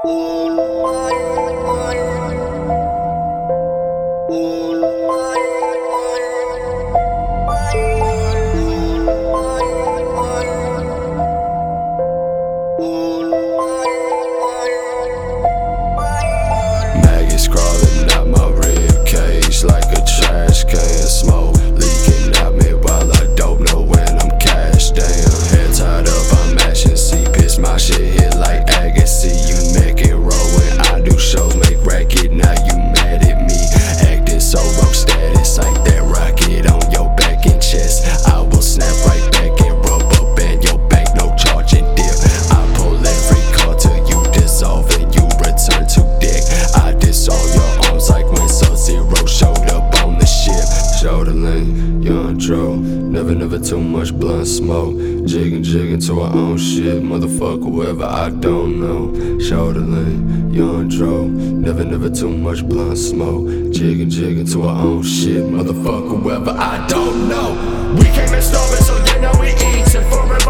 Maggots crawling out my rib cage like a trash can. Smoke leaking out me while I don't know when I'm cashed down. Head tied up, I'm mashing C-Pitch. My shit hit like Agassi. You make it roll when I do shows, make racket. Now you mad at me, acting so rock status. Ain't that rocket on your back and chest? I will snap right back and rub up at your bank, no charge and dip. I pull every card till you dissolve and you return to deck. I disarm your arms like when Sub-Zero showed up on the ship. Shoulder lane, young dro, never too much blunt smoke. Jigging to our own shit, motherfucker, whoever I don't know. Shoulder lane, young dro, never too much blunt smoke. Jigging to our own shit, motherfucker, whoever I don't know. We came in starving, so yeah, now we eatin' for